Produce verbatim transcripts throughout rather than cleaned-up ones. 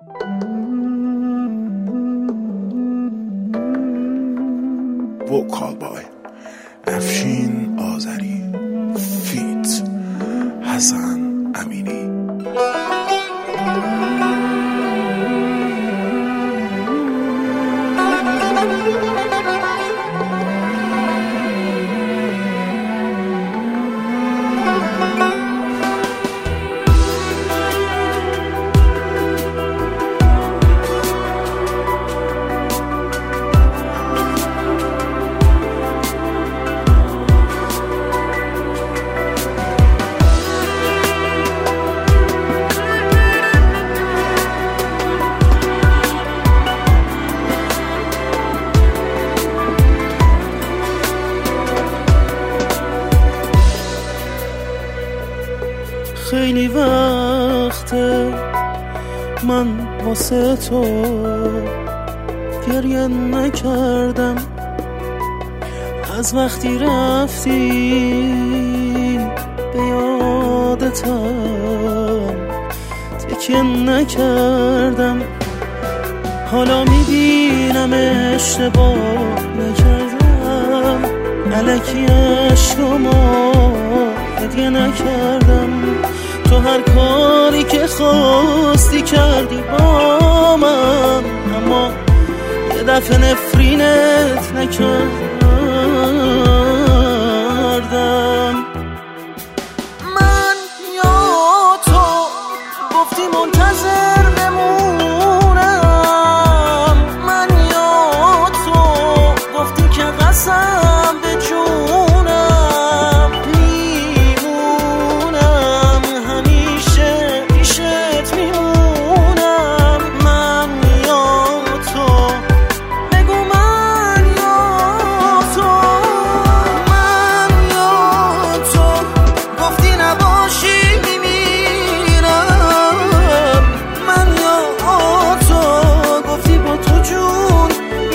وکال بای افشین آذری فیت حسن امینی. خیلی وقته من واسه تو گریه نکردم، از وقتی رفتی به یادتم تکیه نکردم. حالا میبینم اشتباه نکردم، الکی عشقامو هدیه نکردم. تو هر کاری که خواستی کردی با من، اما یه دفعه نفرینت نکردم. من یا تو گفتی منتظر بمونم، من یا تو گفتی که قسم به جونم میمونم، همیشه پیشت میمونم. من یا تو بگو من یا تو، من یا تو گفتی نباشی میمیرم، من یا تو گفتی با تو جون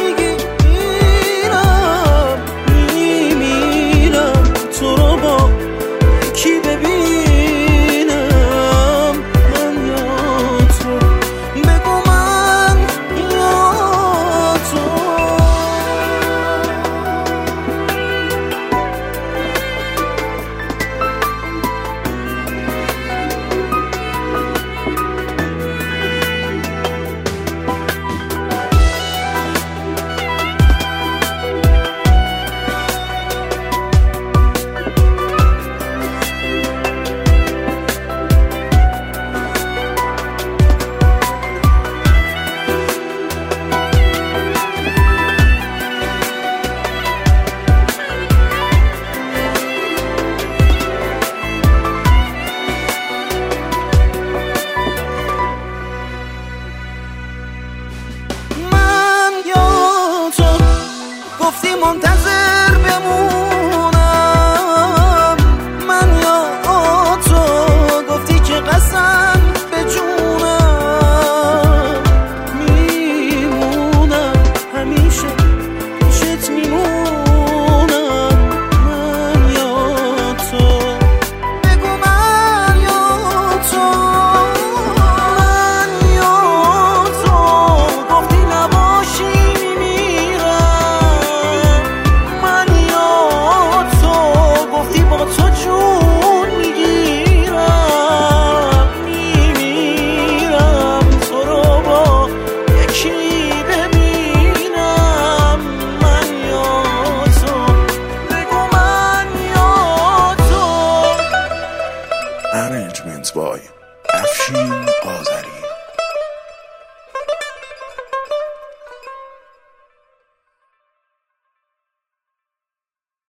میگیرم میمیرم. تو رو با کی ببینم، من یا تو بگو من یا تو. گفتی منتظر بمونم، من یا تو گفتی که قسم به جونم میمونم، همیشه پیشت میمونم. من یا تو بگو من یا تو، من یا تو گفتی نباشی تو جون میگیرم میمیرم. تو رو با یکی ببینم، من یا تو بگو من یا تو. Arrangement by افشین آذری.